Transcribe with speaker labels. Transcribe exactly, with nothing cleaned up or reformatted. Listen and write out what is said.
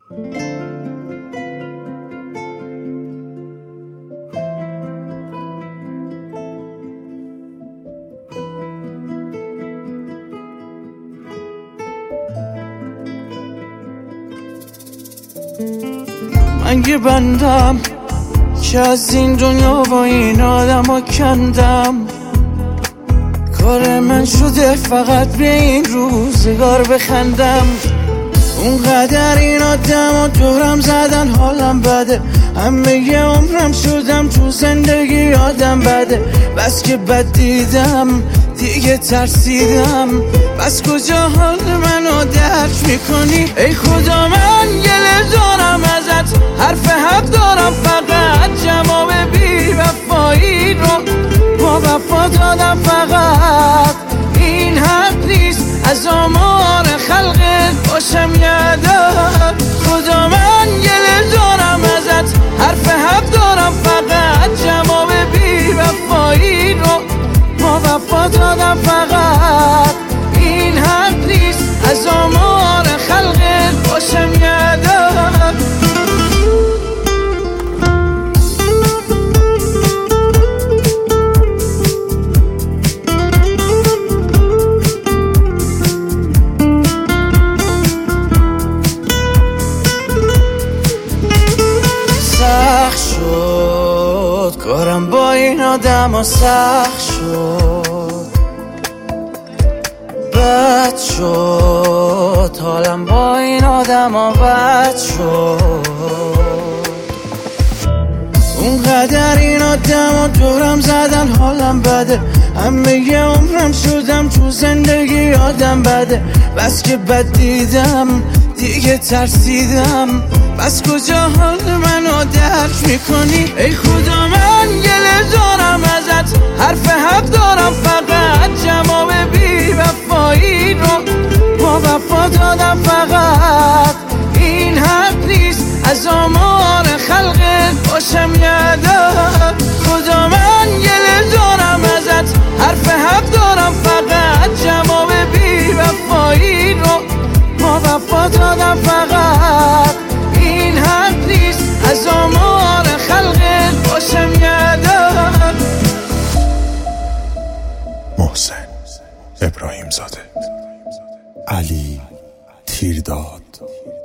Speaker 1: من یه بندم که از این دنیا با این آدم ها کندم. کار من شده فقط به این روزگار بخندم. اونقدر این آدم ها دورم زدن حالم بده. همه یه عمرم شدم تو زندگی آدم بده. بس که بد دیدم دیگه ترسیدم. بس کجا حال منو درک میکنی ای خدا؟ من گله دارم ازت، حرف حق دارم، فقط جواب بی وفایی رو با وفا دادم. فقط این حق نیست از آمار خلقت باشم یادم. خدا من گله دارم ازت، حرف حق دارم، فقط جواب بی وفایی رو با وفا دادم. فقط این حق نیست از آمار خلقت باشم یادم. سخت شد کارم با این آدم ها، سخت شد، بد شد حالم با این آدم ها، بد شد. اونقدر این آدم ها دورم زدن حالم بده. همه یه عمرم شدم تو زندگی آدم بده. بس که بد دیدم دیگه ترسیدم. بس کجا حال منو درک میکنی ای خدا؟ من گله دارم ازت، حرف حق دارم، فقط جواب بی وفایی رو با وفا دادم. فقط این حق نیست از آمار خلقت باشم یادم. خدا من گله دارم ازت، حرف حق دارم، فقط جواب بی وفایی رو با وفا دادم. فقط این حق نیست از آمار خلقت باشم یادم.
Speaker 2: محسن ابراهیم زاده، علی تیرداد.